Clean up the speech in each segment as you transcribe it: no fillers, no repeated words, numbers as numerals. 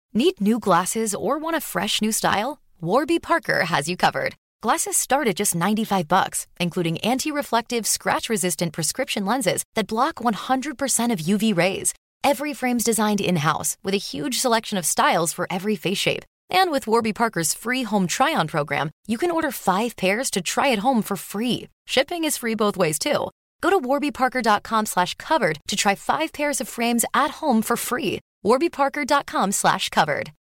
Need new glasses or want a fresh new style? Warby Parker has you covered. Glasses start at just $95, including anti-reflective, scratch-resistant prescription lenses that block 100% of UV rays. Every frame's designed in-house with a huge selection of styles for every face shape. And with Warby Parker's free home try-on program, you can order 5 pairs to try at home for free. Shipping is free both ways, too. Go to warbyparker.com/covered to try 5 pairs of frames at home for free. warbyparker.com/covered.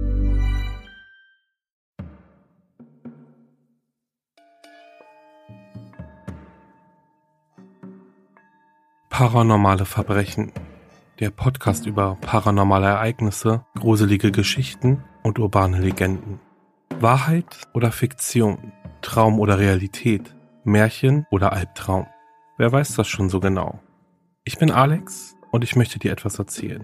Paranormale Verbrechen. Der Podcast über paranormale Ereignisse, gruselige Geschichten und urbane Legenden. Wahrheit oder Fiktion? Traum oder Realität? Märchen oder Albtraum? Wer weiß das schon so genau? Ich bin Alex und ich möchte dir etwas erzählen.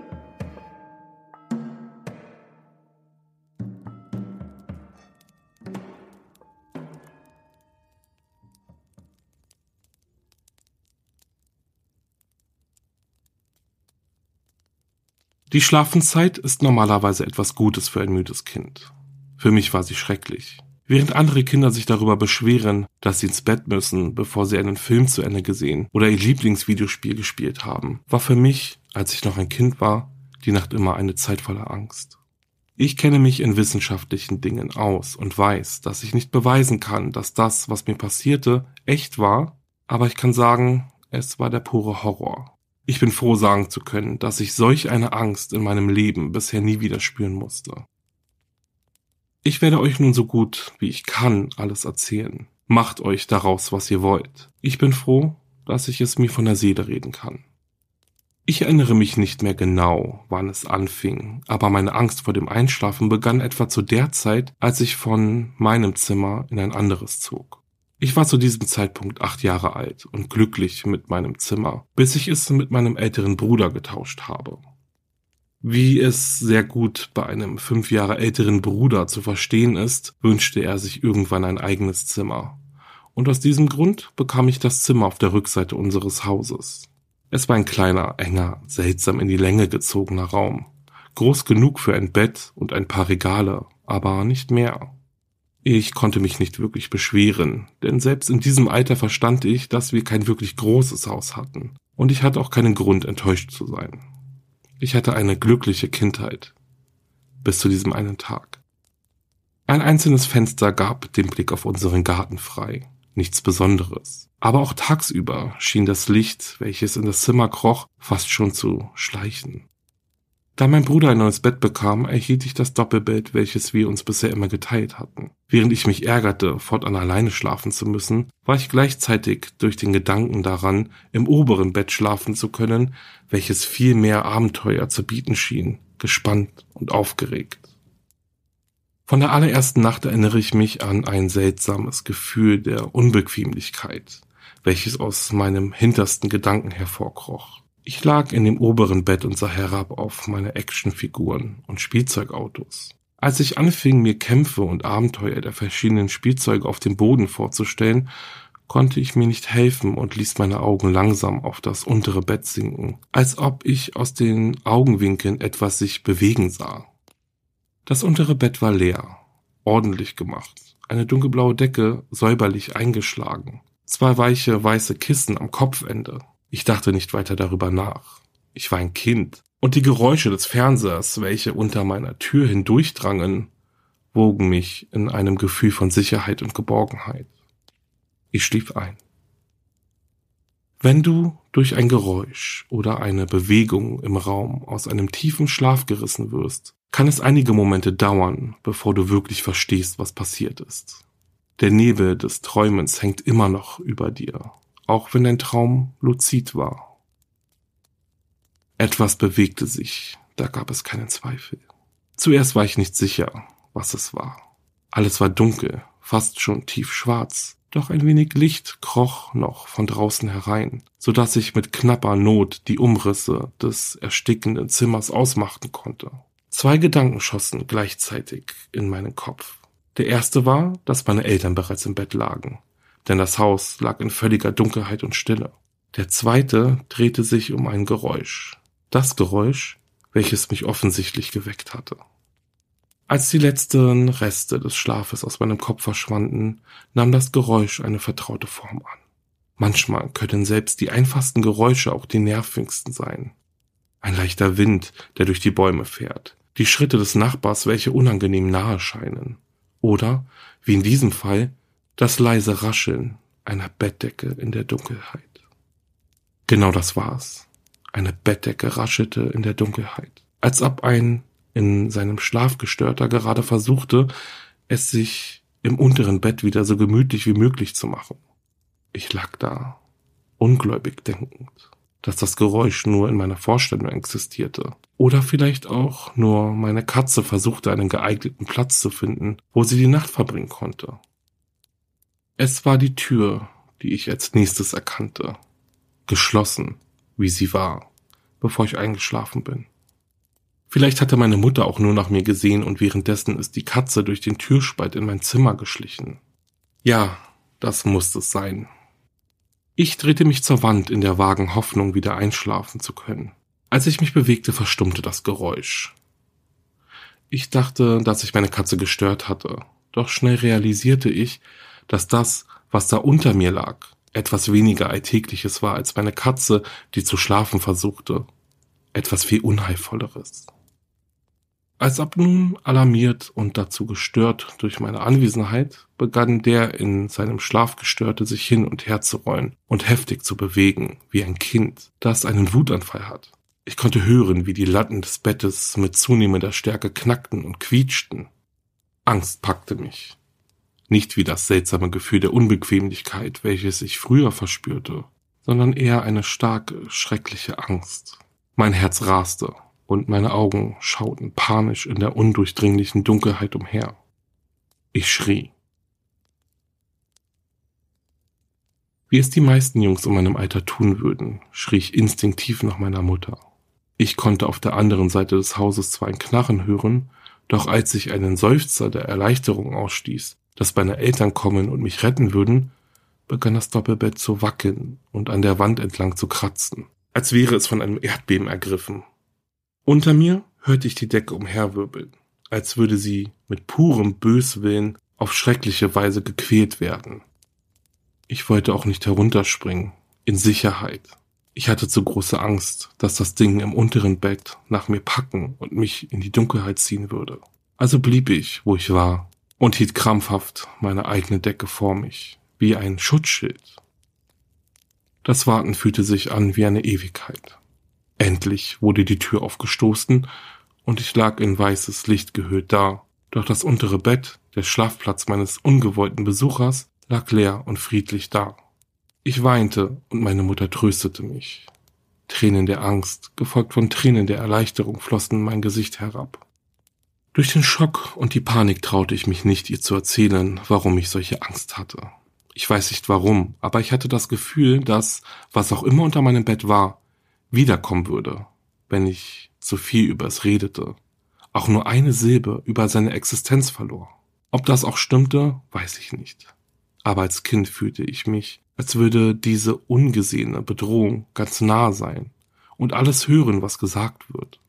Die Schlafenszeit ist normalerweise etwas Gutes für ein müdes Kind. Für mich war sie schrecklich. Während andere Kinder sich darüber beschweren, dass sie ins Bett müssen, bevor sie einen Film zu Ende gesehen oder ihr Lieblingsvideospiel gespielt haben, war für mich, als ich noch ein Kind war, die Nacht immer eine Zeit voller Angst. Ich kenne mich in wissenschaftlichen Dingen aus und weiß, dass ich nicht beweisen kann, dass das, was mir passierte, echt war, aber ich kann sagen, es war der pure Horror. Ich bin froh, sagen zu können, dass ich solch eine Angst in meinem Leben bisher nie wieder spüren musste. Ich werde euch nun so gut wie ich kann alles erzählen. Macht euch daraus, was ihr wollt. Ich bin froh, dass ich es mir von der Seele reden kann. Ich erinnere mich nicht mehr genau, wann es anfing, aber meine Angst vor dem Einschlafen begann etwa zu der Zeit, als ich von meinem Zimmer in ein anderes zog. Ich war zu diesem Zeitpunkt 8 Jahre alt und glücklich mit meinem Zimmer, bis ich es mit meinem älteren Bruder getauscht habe. Wie es sehr gut bei einem 5 Jahre älteren Bruder zu verstehen ist, wünschte er sich irgendwann ein eigenes Zimmer. Und aus diesem Grund bekam ich das Zimmer auf der Rückseite unseres Hauses. Es war ein kleiner, enger, seltsam in die Länge gezogener Raum. Groß genug für ein Bett und ein paar Regale, aber nicht mehr. Ich konnte mich nicht wirklich beschweren, denn selbst in diesem Alter verstand ich, dass wir kein wirklich großes Haus hatten. Und ich hatte auch keinen Grund, enttäuscht zu sein. Ich hatte eine glückliche Kindheit. Bis zu diesem einen Tag. Ein einzelnes Fenster gab den Blick auf unseren Garten frei. Nichts Besonderes. Aber auch tagsüber schien das Licht, welches in das Zimmer kroch, fast schon zu schleichen. Da mein Bruder ein neues Bett bekam, erhielt ich das Doppelbett, welches wir uns bisher immer geteilt hatten. Während ich mich ärgerte, fortan alleine schlafen zu müssen, war ich gleichzeitig durch den Gedanken daran, im oberen Bett schlafen zu können, welches viel mehr Abenteuer zu bieten schien, gespannt und aufgeregt. Von der allerersten Nacht erinnere ich mich an ein seltsames Gefühl der Unbequemlichkeit, welches aus meinem hintersten Gedanken hervorkroch. Ich lag in dem oberen Bett und sah herab auf meine Actionfiguren und Spielzeugautos. Als ich anfing, mir Kämpfe und Abenteuer der verschiedenen Spielzeuge auf dem Boden vorzustellen, konnte ich mir nicht helfen und ließ meine Augen langsam auf das untere Bett sinken, als ob ich aus den Augenwinkeln etwas sich bewegen sah. Das untere Bett war leer, ordentlich gemacht, eine dunkelblaue Decke säuberlich eingeschlagen, 2 weiche weiße Kissen am Kopfende. Ich dachte nicht weiter darüber nach. Ich war ein Kind, und die Geräusche des Fernsehers, welche unter meiner Tür hindurchdrangen, wogen mich in einem Gefühl von Sicherheit und Geborgenheit. Ich schlief ein. Wenn du durch ein Geräusch oder eine Bewegung im Raum aus einem tiefen Schlaf gerissen wirst, kann es einige Momente dauern, bevor du wirklich verstehst, was passiert ist. Der Nebel des Träumens hängt immer noch über dir, auch wenn dein Traum luzid war. Etwas bewegte sich, da gab es keinen Zweifel. Zuerst war ich nicht sicher, was es war. Alles war dunkel, fast schon tiefschwarz, doch ein wenig Licht kroch noch von draußen herein, so dass ich mit knapper Not die Umrisse des erstickenden Zimmers ausmachen konnte. 2 Gedanken schossen gleichzeitig in meinen Kopf. Der erste war, dass meine Eltern bereits im Bett lagen, denn das Haus lag in völliger Dunkelheit und Stille. Der zweite drehte sich um ein Geräusch. Das Geräusch, welches mich offensichtlich geweckt hatte. Als die letzten Reste des Schlafes aus meinem Kopf verschwanden, nahm das Geräusch eine vertraute Form an. Manchmal können selbst die einfachsten Geräusche auch die nervigsten sein. Ein leichter Wind, der durch die Bäume fährt, die Schritte des Nachbars, welche unangenehm nahe scheinen. Oder, wie in diesem Fall, das leise Rascheln einer Bettdecke in der Dunkelheit. Genau das war's. Eine Bettdecke raschelte in der Dunkelheit, als ob ein in seinem Schlaf Gestörter gerade versuchte, es sich im unteren Bett wieder so gemütlich wie möglich zu machen. Ich lag da, ungläubig denkend, dass das Geräusch nur in meiner Vorstellung existierte. Oder vielleicht auch nur meine Katze versuchte, einen geeigneten Platz zu finden, wo sie die Nacht verbringen konnte. Es war die Tür, die ich als nächstes erkannte. Geschlossen, wie sie war, bevor ich eingeschlafen bin. Vielleicht hatte meine Mutter auch nur nach mir gesehen und währenddessen ist die Katze durch den Türspalt in mein Zimmer geschlichen. Ja, das musste es sein. Ich drehte mich zur Wand in der vagen Hoffnung, wieder einschlafen zu können. Als ich mich bewegte, verstummte das Geräusch. Ich dachte, dass ich meine Katze gestört hatte, doch schnell realisierte ich, dass das, was da unter mir lag, etwas weniger Alltägliches war als meine Katze, die zu schlafen versuchte. Etwas viel Unheilvolleres. Als ob nun alarmiert und dazu gestört durch meine Anwesenheit, begann der in seinem Schlaf Gestörte sich hin und her zu rollen und heftig zu bewegen, wie ein Kind, das einen Wutanfall hat. Ich konnte hören, wie die Latten des Bettes mit zunehmender Stärke knackten und quietschten. Angst packte mich. Nicht wie das seltsame Gefühl der Unbequemlichkeit, welches ich früher verspürte, sondern eher eine starke, schreckliche Angst. Mein Herz raste. Und meine Augen schauten panisch in der undurchdringlichen Dunkelheit umher. Ich schrie. Wie es die meisten Jungs in meinem Alter tun würden, schrie ich instinktiv nach meiner Mutter. Ich konnte auf der anderen Seite des Hauses zwar ein Knarren hören, doch als ich einen Seufzer der Erleichterung ausstieß, dass meine Eltern kommen und mich retten würden, begann das Doppelbett zu wackeln und an der Wand entlang zu kratzen, als wäre es von einem Erdbeben ergriffen. Unter mir hörte ich die Decke umherwirbeln, als würde sie mit purem Böswillen auf schreckliche Weise gequält werden. Ich wollte auch nicht herunterspringen, in Sicherheit. Ich hatte zu große Angst, dass das Ding im unteren Bett nach mir packen und mich in die Dunkelheit ziehen würde. Also blieb ich, wo ich war, und hielt krampfhaft meine eigene Decke vor mich, wie ein Schutzschild. Das Warten fühlte sich an wie eine Ewigkeit. Endlich wurde die Tür aufgestoßen und ich lag in weißes Licht gehüllt da, doch das untere Bett, der Schlafplatz meines ungewollten Besuchers, lag leer und friedlich da. Ich weinte und meine Mutter tröstete mich. Tränen der Angst, gefolgt von Tränen der Erleichterung, flossen in mein Gesicht herab. Durch den Schock und die Panik traute ich mich nicht, ihr zu erzählen, warum ich solche Angst hatte. Ich weiß nicht warum, aber ich hatte das Gefühl, dass, was auch immer unter meinem Bett war, wiederkommen würde, wenn ich zu viel über es redete, auch nur eine Silbe über seine Existenz verlor. Ob das auch stimmte, weiß ich nicht. Aber als Kind fühlte ich mich, als würde diese ungesehene Bedrohung ganz nah sein und alles hören, was gesagt wird.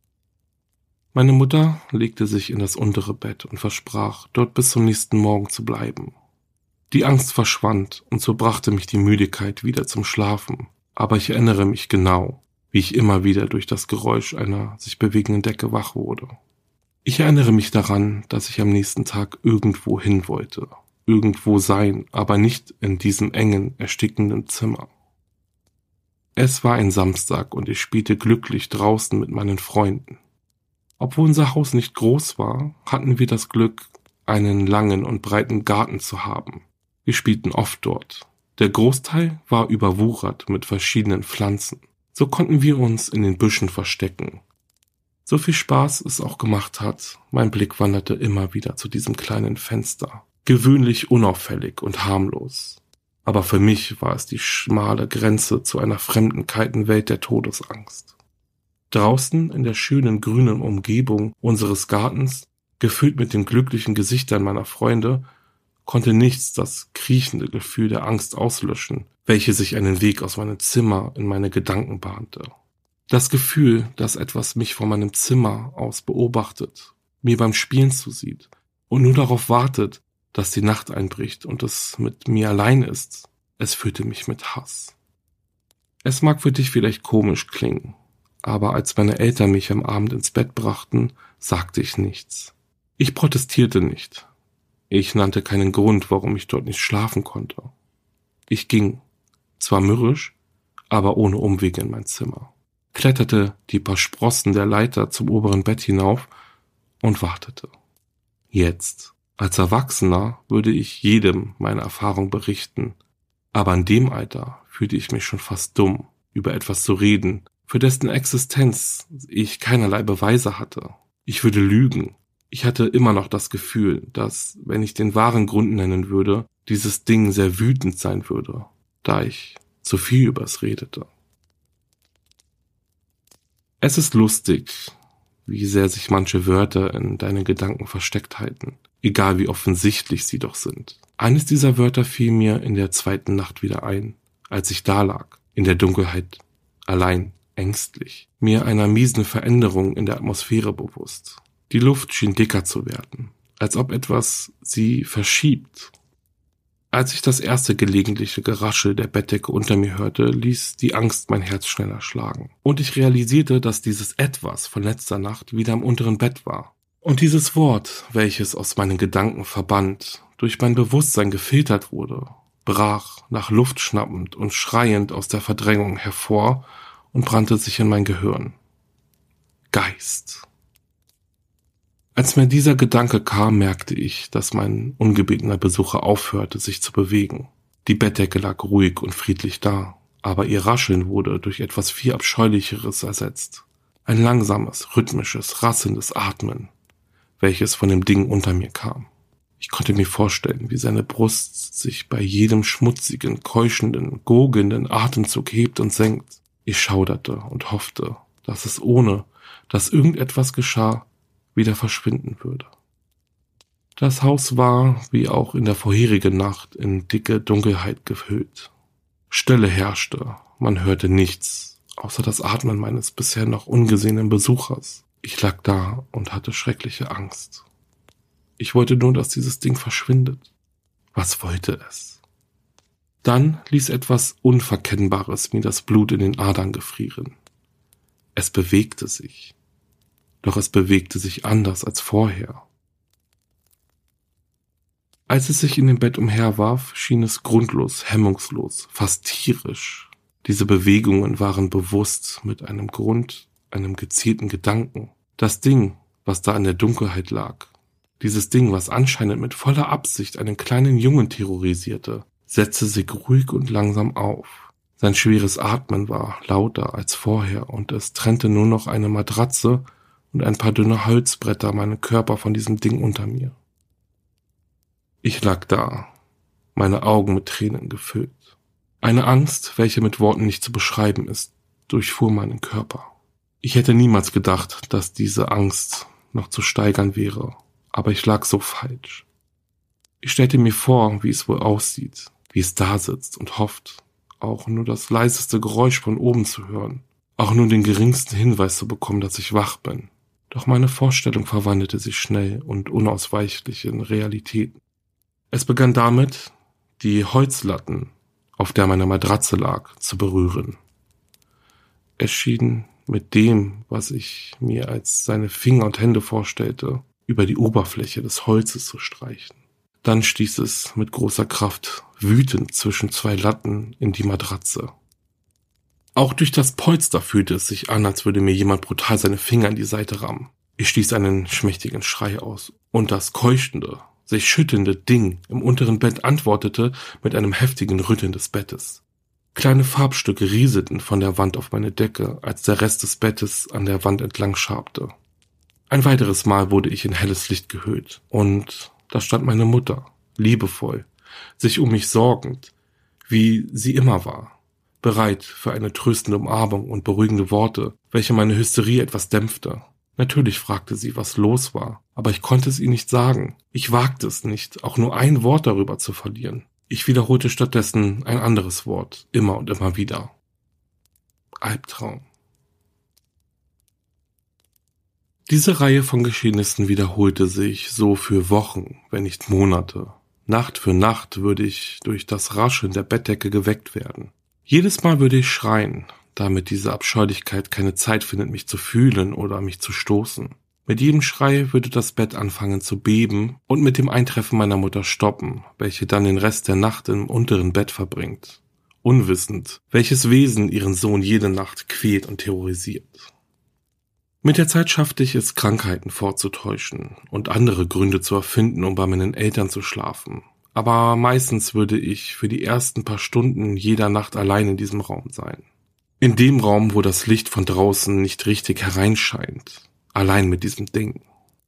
Meine Mutter legte sich in das untere Bett und versprach, dort bis zum nächsten Morgen zu bleiben. Die Angst verschwand und so brachte mich die Müdigkeit wieder zum Schlafen. Aber ich erinnere mich genau, wie ich immer wieder durch das Geräusch einer sich bewegenden Decke wach wurde. Ich erinnere mich daran, dass ich am nächsten Tag irgendwo hin wollte, irgendwo sein, aber nicht in diesem engen, erstickenden Zimmer. Es war ein Samstag und ich spielte glücklich draußen mit meinen Freunden. Obwohl unser Haus nicht groß war, hatten wir das Glück, einen langen und breiten Garten zu haben. Wir spielten oft dort. Der Großteil war überwuchert mit verschiedenen Pflanzen. So konnten wir uns in den Büschen verstecken. So viel Spaß es auch gemacht hat, mein Blick wanderte immer wieder zu diesem kleinen Fenster. Gewöhnlich unauffällig und harmlos. Aber für mich war es die schmale Grenze zu einer fremden, kalten Welt der Todesangst. Draußen in der schönen grünen Umgebung unseres Gartens, gefüllt mit den glücklichen Gesichtern meiner Freunde, konnte nichts das kriechende Gefühl der Angst auslöschen, welche sich einen Weg aus meinem Zimmer in meine Gedanken bahnte. Das Gefühl, dass etwas mich von meinem Zimmer aus beobachtet, mir beim Spielen zusieht und nur darauf wartet, dass die Nacht einbricht und es mit mir allein ist, es füllte mich mit Hass. Es mag für dich vielleicht komisch klingen, aber als meine Eltern mich am Abend ins Bett brachten, sagte ich nichts. Ich protestierte nicht. Ich nannte keinen Grund, warum ich dort nicht schlafen konnte. Ich ging, zwar mürrisch, aber ohne Umwege in mein Zimmer, kletterte die paar Sprossen der Leiter zum oberen Bett hinauf und wartete. Jetzt, als Erwachsener, würde ich jedem meine Erfahrung berichten, aber in dem Alter fühlte ich mich schon fast dumm, über etwas zu reden, für dessen Existenz ich keinerlei Beweise hatte. Ich würde lügen. Ich hatte immer noch das Gefühl, dass, wenn ich den wahren Grund nennen würde, dieses Ding sehr wütend sein würde, da ich zu viel über es redete. Es ist lustig, wie sehr sich manche Wörter in deinen Gedanken versteckt halten, egal wie offensichtlich sie doch sind. Eines dieser Wörter fiel mir in der zweiten Nacht wieder ein, als ich dalag, in der Dunkelheit, allein, ängstlich, mir einer miesen Veränderung in der Atmosphäre bewusst. Die Luft schien dicker zu werden, als ob etwas sie verschiebt. Als ich das erste gelegentliche Geraschel der Bettdecke unter mir hörte, ließ die Angst mein Herz schneller schlagen. Und ich realisierte, dass dieses Etwas von letzter Nacht wieder im unteren Bett war. Und dieses Wort, welches aus meinen Gedanken verbannt, durch mein Bewusstsein gefiltert wurde, brach nach Luft schnappend und schreiend aus der Verdrängung hervor und brannte sich in mein Gehirn. Geist. Als mir dieser Gedanke kam, merkte ich, dass mein ungebetener Besucher aufhörte, sich zu bewegen. Die Bettdecke lag ruhig und friedlich da, aber ihr Rascheln wurde durch etwas viel Abscheulicheres ersetzt. Ein langsames, rhythmisches, rasselndes Atmen, welches von dem Ding unter mir kam. Ich konnte mir vorstellen, wie seine Brust sich bei jedem schmutzigen, keuchenden, gurgelnden Atemzug hebt und senkt. Ich schauderte und hoffte, dass es ohne, dass irgendetwas geschah, wieder verschwinden würde. Das Haus war, wie auch in der vorherigen Nacht, in dicke Dunkelheit gehüllt. Stille herrschte, man hörte nichts, außer das Atmen meines bisher noch ungesehenen Besuchers. Ich lag da und hatte schreckliche Angst. Ich wollte nur, dass dieses Ding verschwindet. Was wollte es? Dann ließ etwas Unverkennbares mir das Blut in den Adern gefrieren. Es bewegte sich. Doch es bewegte sich anders als vorher. Als es sich in dem Bett umherwarf, schien es grundlos, hemmungslos, fast tierisch. Diese Bewegungen waren bewusst mit einem Grund, einem gezielten Gedanken. Das Ding, was da in der Dunkelheit lag, dieses Ding, was anscheinend mit voller Absicht einen kleinen Jungen terrorisierte, setzte sich ruhig und langsam auf. Sein schweres Atmen war lauter als vorher und es trennte nur noch eine Matratze und ein paar dünne Holzbretter meinen Körper von diesem Ding unter mir. Ich lag da, meine Augen mit Tränen gefüllt. Eine Angst, welche mit Worten nicht zu beschreiben ist, durchfuhr meinen Körper. Ich hätte niemals gedacht, dass diese Angst noch zu steigern wäre, aber ich lag so falsch. Ich stellte mir vor, wie es wohl aussieht, wie es da sitzt und hofft, auch nur das leiseste Geräusch von oben zu hören, auch nur den geringsten Hinweis zu bekommen, dass ich wach bin. Doch meine Vorstellung verwandelte sich schnell und unausweichlich in Realitäten. Es begann damit, die Holzlatten, auf der meine Matratze lag, zu berühren. Es schien mit dem, was ich mir als seine Finger und Hände vorstellte, über die Oberfläche des Holzes zu streichen. Dann stieß es mit großer Kraft wütend zwischen zwei Latten in die Matratze. Auch durch das Polster fühlte es sich an, als würde mir jemand brutal seine Finger in die Seite rammen. Ich stieß einen schmächtigen Schrei aus und das keuchende, sich schüttelnde Ding im unteren Bett antwortete mit einem heftigen Rütteln des Bettes. Kleine Farbstücke rieselten von der Wand auf meine Decke, als der Rest des Bettes an der Wand entlang schabte. Ein weiteres Mal wurde ich in helles Licht gehüllt und da stand meine Mutter, liebevoll, sich um mich sorgend, wie sie immer war. Bereit für eine tröstende Umarmung und beruhigende Worte, welche meine Hysterie etwas dämpfte. Natürlich fragte sie, was los war, aber ich konnte es ihr nicht sagen. Ich wagte es nicht, auch nur ein Wort darüber zu verlieren. Ich wiederholte stattdessen ein anderes Wort, immer und immer wieder. Albtraum. Diese Reihe von Geschehnissen wiederholte sich so für Wochen, wenn nicht Monate. Nacht für Nacht würde ich durch das Rascheln der Bettdecke geweckt werden. Jedes Mal würde ich schreien, damit diese Abscheulichkeit keine Zeit findet, mich zu fühlen oder mich zu stoßen. Mit jedem Schrei würde das Bett anfangen zu beben und mit dem Eintreffen meiner Mutter stoppen, welche dann den Rest der Nacht im unteren Bett verbringt, unwissend, welches Wesen ihren Sohn jede Nacht quält und terrorisiert. Mit der Zeit schaffte ich es, Krankheiten vorzutäuschen und andere Gründe zu erfinden, um bei meinen Eltern zu schlafen. Aber meistens würde ich für die ersten paar Stunden jeder Nacht allein in diesem Raum sein. In dem Raum, wo das Licht von draußen nicht richtig hereinscheint. Allein mit diesem Ding.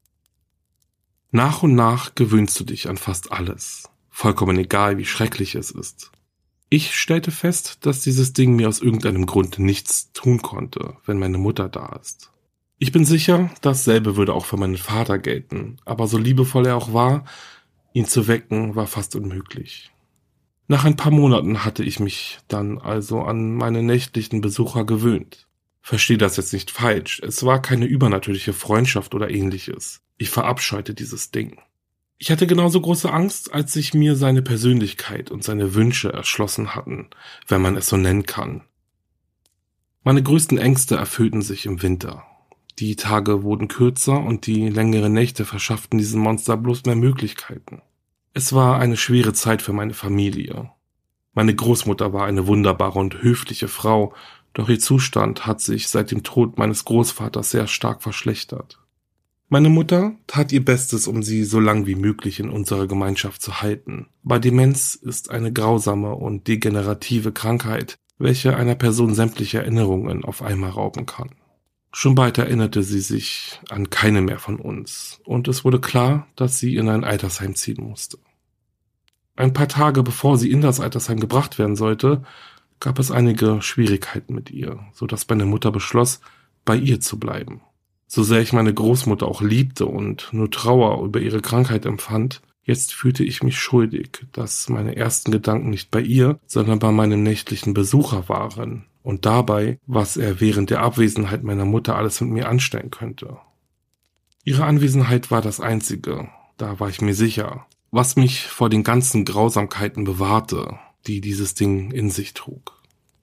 Nach und nach gewöhnst du dich an fast alles. Vollkommen egal, wie schrecklich es ist. Ich stellte fest, dass dieses Ding mir aus irgendeinem Grund nichts tun konnte, wenn meine Mutter da ist. Ich bin sicher, dasselbe würde auch für meinen Vater gelten, aber so liebevoll er auch war, ihn zu wecken war fast unmöglich. Nach ein paar Monaten hatte ich mich dann also an meine nächtlichen Besucher gewöhnt. Versteh das jetzt nicht falsch, es war keine übernatürliche Freundschaft oder ähnliches. Ich verabscheute dieses Ding. Ich hatte genauso große Angst, als sich mir seine Persönlichkeit und seine Wünsche erschlossen hatten, wenn man es so nennen kann. Meine größten Ängste erfüllten sich im Winter. Die Tage wurden kürzer und die längeren Nächte verschafften diesem Monster bloß mehr Möglichkeiten. Es war eine schwere Zeit für meine Familie. Meine Großmutter war eine wunderbare und höfliche Frau, doch ihr Zustand hat sich seit dem Tod meines Großvaters sehr stark verschlechtert. Meine Mutter tat ihr Bestes, um sie so lang wie möglich in unserer Gemeinschaft zu halten. Aber Demenz ist eine grausame und degenerative Krankheit, welche einer Person sämtliche Erinnerungen auf einmal rauben kann. Schon bald erinnerte sie sich an keine mehr von uns und es wurde klar, dass sie in ein Altersheim ziehen musste. Ein paar Tage bevor sie in das Altersheim gebracht werden sollte, gab es einige Schwierigkeiten mit ihr, sodass meine Mutter beschloss, bei ihr zu bleiben. So sehr ich meine Großmutter auch liebte und nur Trauer über ihre Krankheit empfand, jetzt fühlte ich mich schuldig, dass meine ersten Gedanken nicht bei ihr, sondern bei meinem nächtlichen Besucher waren. Und dabei, was er während der Abwesenheit meiner Mutter alles mit mir anstellen könnte. Ihre Anwesenheit war das Einzige, da war ich mir sicher, was mich vor den ganzen Grausamkeiten bewahrte, die dieses Ding in sich trug.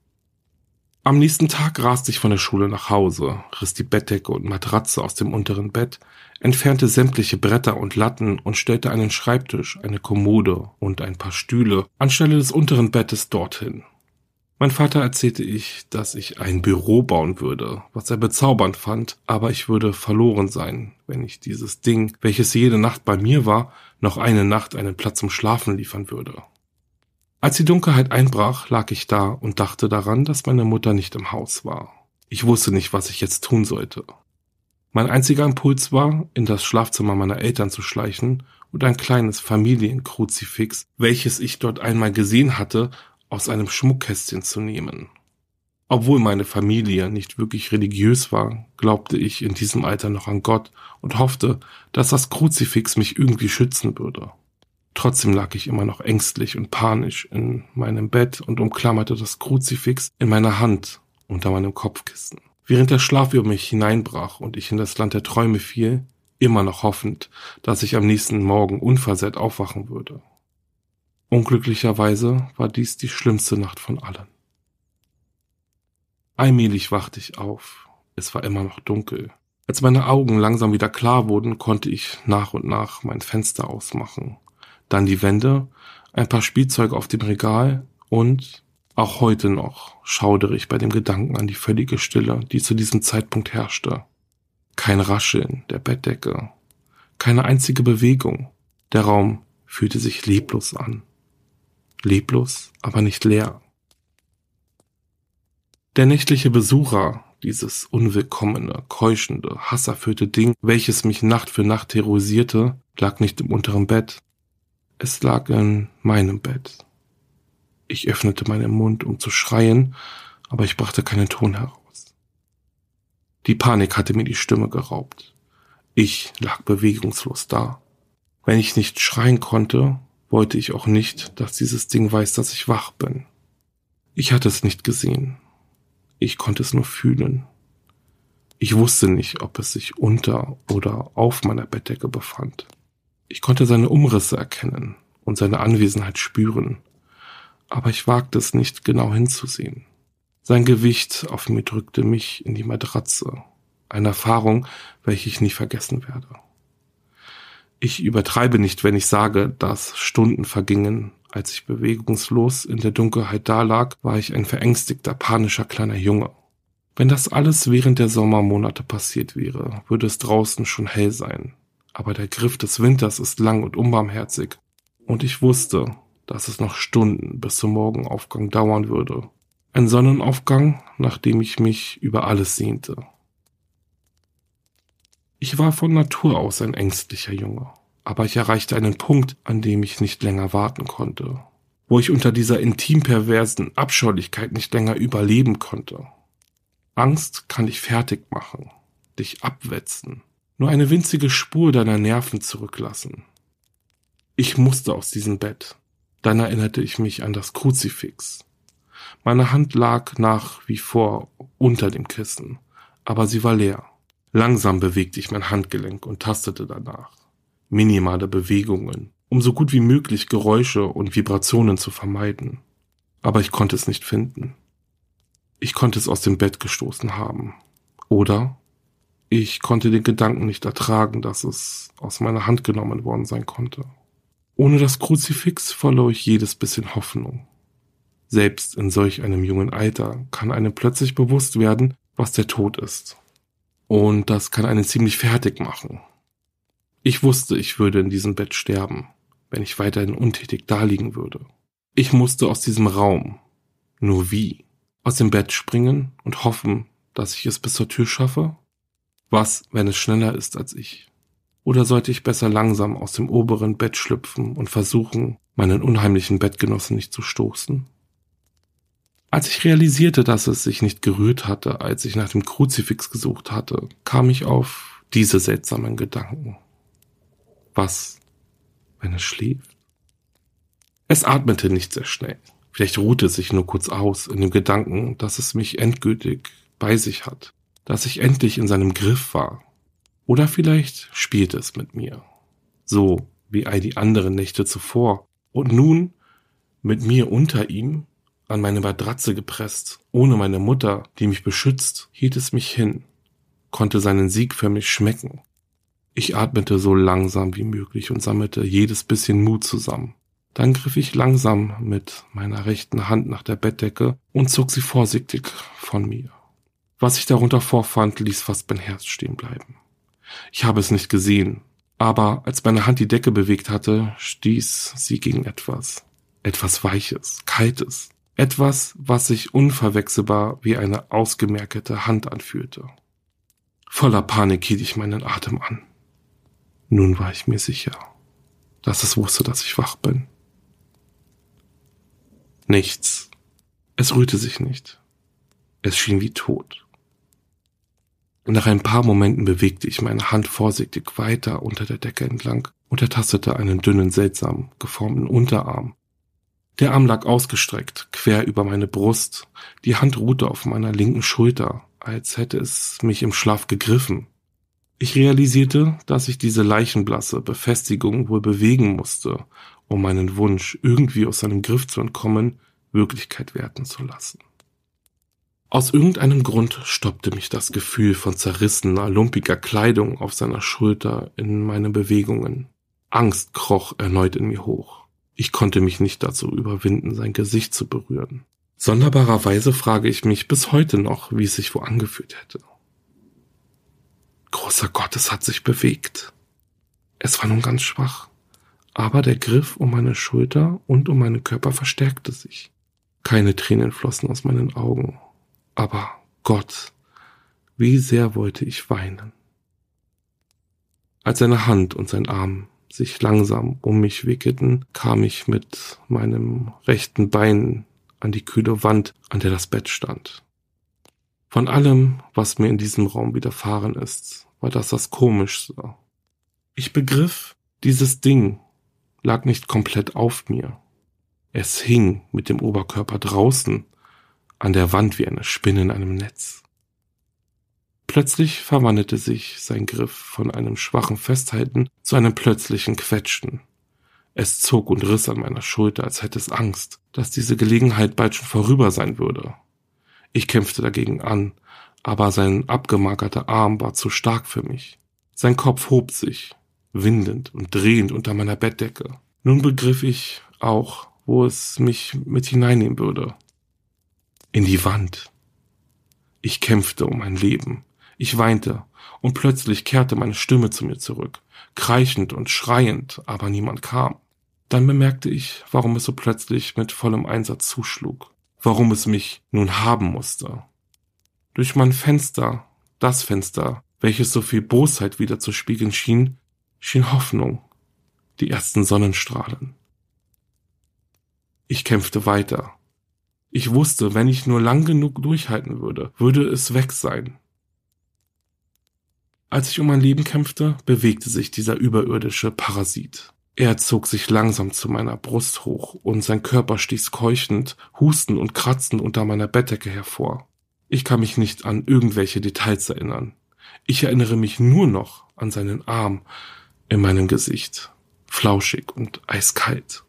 Am nächsten Tag raste ich von der Schule nach Hause, riss die Bettdecke und Matratze aus dem unteren Bett, entfernte sämtliche Bretter und Latten und stellte einen Schreibtisch, eine Kommode und ein paar Stühle anstelle des unteren Bettes dorthin. Mein Vater erzählte ich, dass ich ein Büro bauen würde, was er bezaubernd fand, aber ich würde verloren sein, wenn ich dieses Ding, welches jede Nacht bei mir war, noch eine Nacht einen Platz zum Schlafen liefern würde. Als die Dunkelheit einbrach, lag ich da und dachte daran, dass meine Mutter nicht im Haus war. Ich wusste nicht, was ich jetzt tun sollte. Mein einziger Impuls war, in das Schlafzimmer meiner Eltern zu schleichen und ein kleines Familienkruzifix, welches ich dort einmal gesehen hatte, aus einem Schmuckkästchen zu nehmen. Obwohl meine Familie nicht wirklich religiös war, glaubte ich in diesem Alter noch an Gott und hoffte, dass das Kruzifix mich irgendwie schützen würde. Trotzdem lag ich immer noch ängstlich und panisch in meinem Bett und umklammerte das Kruzifix in meiner Hand unter meinem Kopfkissen. Während der Schlaf über mich hineinbrach und ich in das Land der Träume fiel, immer noch hoffend, dass ich am nächsten Morgen unversehrt aufwachen würde. Unglücklicherweise war dies die schlimmste Nacht von allen. Allmählich wachte ich auf. Es war immer noch dunkel. Als meine Augen langsam wieder klar wurden, konnte ich nach und nach mein Fenster ausmachen. Dann die Wände, ein paar Spielzeuge auf dem Regal und auch heute noch schaudere ich bei dem Gedanken an die völlige Stille, die zu diesem Zeitpunkt herrschte. Kein Rascheln der Bettdecke, keine einzige Bewegung. Der Raum fühlte sich leblos an. Leblos, aber nicht leer. Der nächtliche Besucher, dieses unwillkommene, keuschende, hasserfüllte Ding, welches mich Nacht für Nacht terrorisierte, lag nicht im unteren Bett. Es lag in meinem Bett. Ich öffnete meinen Mund, um zu schreien, aber ich brachte keinen Ton heraus. Die Panik hatte mir die Stimme geraubt. Ich lag bewegungslos da. Wenn ich nicht schreien konnte, wollte ich auch nicht, dass dieses Ding weiß, dass ich wach bin. Ich hatte es nicht gesehen. Ich konnte es nur fühlen. Ich wusste nicht, ob es sich unter oder auf meiner Bettdecke befand. Ich konnte seine Umrisse erkennen und seine Anwesenheit spüren, aber ich wagte es nicht, genau hinzusehen. Sein Gewicht auf mir drückte mich in die Matratze, eine Erfahrung, welche ich nie vergessen werde. Ich übertreibe nicht, wenn ich sage, dass Stunden vergingen. Als ich bewegungslos in der Dunkelheit dalag, war ich ein verängstigter, panischer kleiner Junge. Wenn das alles während der Sommermonate passiert wäre, würde es draußen schon hell sein. Aber der Griff des Winters ist lang und unbarmherzig. Und ich wusste, dass es noch Stunden bis zum Morgenaufgang dauern würde. Ein Sonnenaufgang, nach dem ich mich über alles sehnte. Ich war von Natur aus ein ängstlicher Junge. Aber ich erreichte einen Punkt, an dem ich nicht länger warten konnte. Wo ich unter dieser intim perversen Abscheulichkeit nicht länger überleben konnte. Angst kann dich fertig machen, dich abwetzen, nur eine winzige Spur deiner Nerven zurücklassen. Ich musste aus diesem Bett. Dann erinnerte ich mich an das Kruzifix. Meine Hand lag nach wie vor unter dem Kissen, aber sie war leer. Langsam bewegte ich mein Handgelenk und tastete danach. Minimale Bewegungen, um so gut wie möglich Geräusche und Vibrationen zu vermeiden. Aber ich konnte es nicht finden. Ich konnte es aus dem Bett gestoßen haben. Oder ich konnte den Gedanken nicht ertragen, dass es aus meiner Hand genommen worden sein konnte. Ohne das Kruzifix verlor ich jedes bisschen Hoffnung. Selbst in solch einem jungen Alter kann einem plötzlich bewusst werden, was der Tod ist. Und das kann einen ziemlich fertig machen. Ich wusste, ich würde in diesem Bett sterben, wenn ich weiterhin untätig daliegen würde. Ich musste aus diesem Raum. Nur wie? Aus dem Bett springen und hoffen, dass ich es bis zur Tür schaffe? Was, wenn es schneller ist als ich? Oder sollte ich besser langsam aus dem oberen Bett schlüpfen und versuchen, meinen unheimlichen Bettgenossen nicht zu stoßen? Als ich realisierte, dass es sich nicht gerührt hatte, als ich nach dem Kruzifix gesucht hatte, kam ich auf diese seltsamen Gedanken. Was, wenn es schläft? Es atmete nicht sehr schnell. Vielleicht ruhte es sich nur kurz aus in dem Gedanken, dass es mich endgültig bei sich hat, dass ich endlich in seinem Griff war. Oder vielleicht spielte es mit mir, so wie all die anderen Nächte zuvor. Und nun, mit mir unter ihm, an meine Matratze gepresst, ohne meine Mutter, die mich beschützt, hielt es mich hin, konnte seinen Sieg für mich schmecken. Ich atmete so langsam wie möglich und sammelte jedes bisschen Mut zusammen. Dann griff ich langsam mit meiner rechten Hand nach der Bettdecke und zog sie vorsichtig von mir. Was ich darunter vorfand, ließ fast mein Herz stehen bleiben. Ich habe es nicht gesehen, aber als meine Hand die Decke bewegt hatte, stieß sie gegen etwas Weiches, Kaltes, etwas, was sich unverwechselbar wie eine ausgemergelte Hand anfühlte. Voller Panik hielt ich meinen Atem an. Nun war ich mir sicher, dass es wusste, dass ich wach bin. Nichts. Es rührte sich nicht. Es schien wie tot. Nach ein paar Momenten bewegte ich meine Hand vorsichtig weiter unter der Decke entlang und ertastete einen dünnen, seltsam geformten Unterarm. Der Arm lag ausgestreckt, quer über meine Brust. Die Hand ruhte auf meiner linken Schulter, als hätte es mich im Schlaf gegriffen. Ich realisierte, dass ich diese leichenblasse Befestigung wohl bewegen musste, um meinen Wunsch, irgendwie aus seinem Griff zu entkommen, Wirklichkeit werden zu lassen. Aus irgendeinem Grund stoppte mich das Gefühl von zerrissener, lumpiger Kleidung auf seiner Schulter in meinen Bewegungen. Angst kroch erneut in mir hoch. Ich konnte mich nicht dazu überwinden, sein Gesicht zu berühren. Sonderbarerweise frage ich mich bis heute noch, wie es sich wohl angefühlt hätte. Großer Gott, es hat sich bewegt. Es war nun ganz schwach, aber der Griff um meine Schulter und um meinen Körper verstärkte sich. Keine Tränen flossen aus meinen Augen, aber Gott, wie sehr wollte ich weinen. Als seine Hand und sein Arm sich langsam um mich wickelten, kam ich mit meinem rechten Bein an die kühle Wand, an der das Bett stand. Von allem, was mir in diesem Raum widerfahren ist, war das Komischste. Ich begriff, dieses Ding lag nicht komplett auf mir. Es hing mit dem Oberkörper draußen, an der Wand wie eine Spinne in einem Netz. Plötzlich verwandelte sich sein Griff von einem schwachen Festhalten zu einem plötzlichen Quetschen. Es zog und riss an meiner Schulter, als hätte es Angst, dass diese Gelegenheit bald schon vorüber sein würde. Ich kämpfte dagegen an, aber sein abgemagerter Arm war zu stark für mich. Sein Kopf hob sich, windend und drehend unter meiner Bettdecke. Nun begriff ich auch, wo es mich mit hineinnehmen würde. In die Wand. Ich kämpfte um mein Leben. Ich weinte, und plötzlich kehrte meine Stimme zu mir zurück, kreischend und schreiend, aber niemand kam. Dann bemerkte ich, warum es so plötzlich mit vollem Einsatz zuschlug, warum es mich nun haben musste. Durch mein Fenster, das Fenster, welches so viel Bosheit wieder zu spiegeln schien Hoffnung, die ersten Sonnenstrahlen. Ich kämpfte weiter. Ich wusste, wenn ich nur lang genug durchhalten würde, würde es weg sein. Als ich um mein Leben kämpfte, bewegte sich dieser überirdische Parasit. Er zog sich langsam zu meiner Brust hoch und sein Körper stieß keuchend, hustend und kratzend unter meiner Bettdecke hervor. Ich kann mich nicht an irgendwelche Details erinnern. Ich erinnere mich nur noch an seinen Arm in meinem Gesicht, flauschig und eiskalt.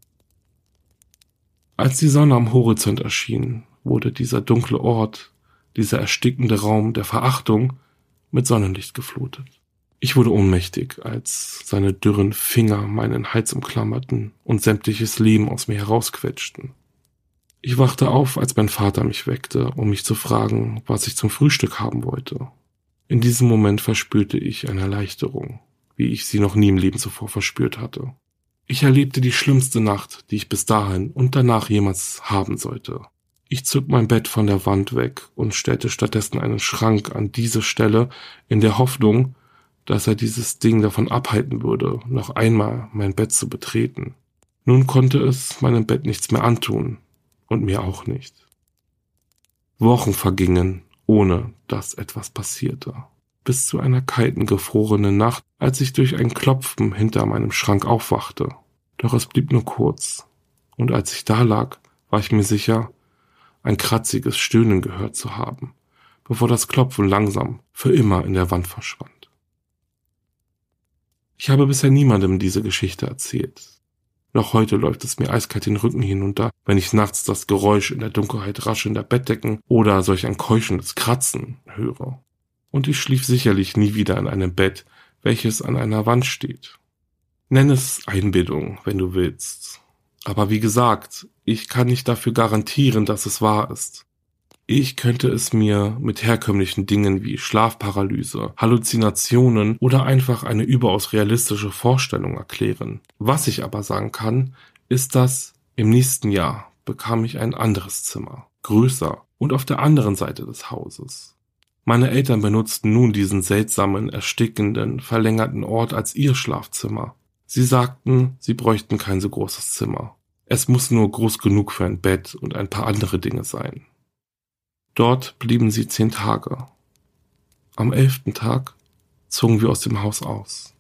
Als die Sonne am Horizont erschien, wurde dieser dunkle Ort, dieser erstickende Raum der Verachtung mit Sonnenlicht geflutet. Ich wurde ohnmächtig, als seine dürren Finger meinen Hals umklammerten und sämtliches Leben aus mir herausquetschten. Ich wachte auf, als mein Vater mich weckte, um mich zu fragen, was ich zum Frühstück haben wollte. In diesem Moment verspürte ich eine Erleichterung, wie ich sie noch nie im Leben zuvor verspürt hatte. Ich erlebte die schlimmste Nacht, die ich bis dahin und danach jemals haben sollte. Ich zog mein Bett von der Wand weg und stellte stattdessen einen Schrank an diese Stelle, in der Hoffnung, dass er dieses Ding davon abhalten würde, noch einmal mein Bett zu betreten. Nun konnte es meinem Bett nichts mehr antun und mir auch nicht. Wochen vergingen, ohne dass etwas passierte. Bis zu einer kalten, gefrorenen Nacht, als ich durch ein Klopfen hinter meinem Schrank aufwachte. Doch es blieb nur kurz. Und als ich da lag, war ich mir sicher, ein kratziges Stöhnen gehört zu haben, bevor das Klopfen langsam für immer in der Wand verschwand. Ich habe bisher niemandem diese Geschichte erzählt. Noch heute läuft es mir eiskalt den Rücken hinunter, wenn ich nachts das Geräusch in der Dunkelheit raschelnder Bettdecken oder solch ein keuchendes Kratzen höre. Und ich schlief sicherlich nie wieder in einem Bett, welches an einer Wand steht. Nenn es Einbildung, wenn du willst. Aber wie gesagt, ich kann nicht dafür garantieren, dass es wahr ist. Ich könnte es mir mit herkömmlichen Dingen wie Schlafparalyse, Halluzinationen oder einfach eine überaus realistische Vorstellung erklären. Was ich aber sagen kann, ist, dass im nächsten Jahr bekam ich ein anderes Zimmer, größer und auf der anderen Seite des Hauses. Meine Eltern benutzten nun diesen seltsamen, erstickenden, verlängerten Ort als ihr Schlafzimmer. Sie sagten, sie bräuchten kein so großes Zimmer. Es muss nur groß genug für ein Bett und ein paar andere Dinge sein. Dort blieben sie 10 Tage. Am 11. Tag zogen wir aus dem Haus aus.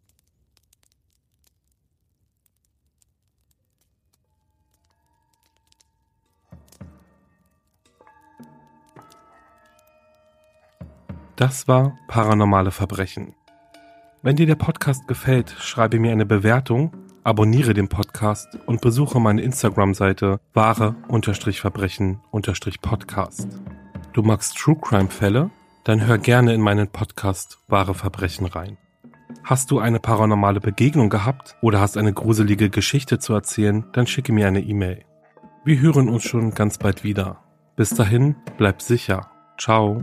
Das war Paranormale Verbrechen. Wenn dir der Podcast gefällt, schreibe mir eine Bewertung, abonniere den Podcast und besuche meine Instagram-Seite wahre-verbrechen-podcast. Du magst True Crime Fälle? Dann hör gerne in meinen Podcast Wahre Verbrechen rein. Hast du eine paranormale Begegnung gehabt oder hast eine gruselige Geschichte zu erzählen, dann schicke mir eine E-Mail. Wir hören uns schon ganz bald wieder. Bis dahin, bleib sicher. Ciao.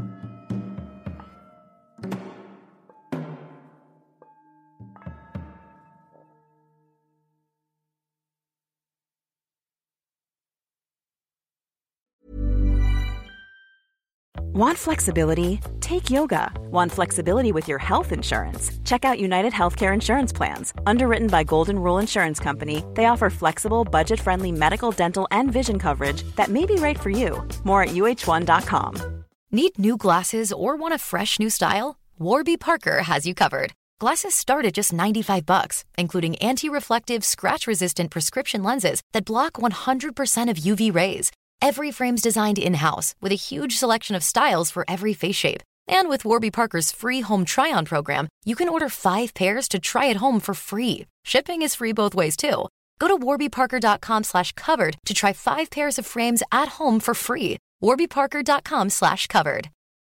Want flexibility? Take yoga. Want flexibility with your health insurance? Check out United Healthcare Insurance Plans. Underwritten by Golden Rule Insurance Company, they offer flexible, budget-friendly medical, dental, and vision coverage that may be right for you. More at uh1.com. Need new glasses or want a fresh new style? Warby Parker has you covered. Glasses start at just $95, including anti-reflective, scratch-resistant prescription lenses that block 100% of UV rays. Every frame's designed in-house with a huge selection of styles for every face shape. And with Warby Parker's free home try-on program, you can order 5 pairs to try at home for free. Shipping is free both ways, too. Go to warbyparker.com/covered to try 5 pairs of frames at home for free. warbyparker.com/covered.